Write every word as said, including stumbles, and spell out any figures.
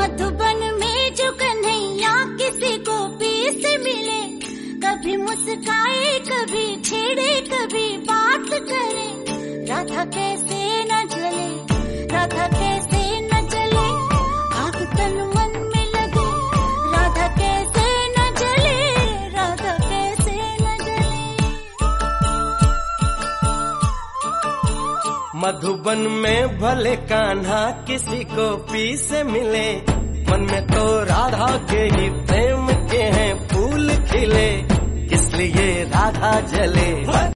मधुबन में जो कन्हैया किसी गोपी से मिले, कभी मुस्काए कभी छेड़े कभी बात करे, राधा कैसे न जले, राधा कैसे न जले, आग तन मन में लगे, राधा कैसे न जले, राधा कैसे न जले। मधुबन में भले कान्हा किसी गोपी से मिले, मन में तो राधा के ही प्रेम के हैं फूल खिले, किस लिए राधा जले।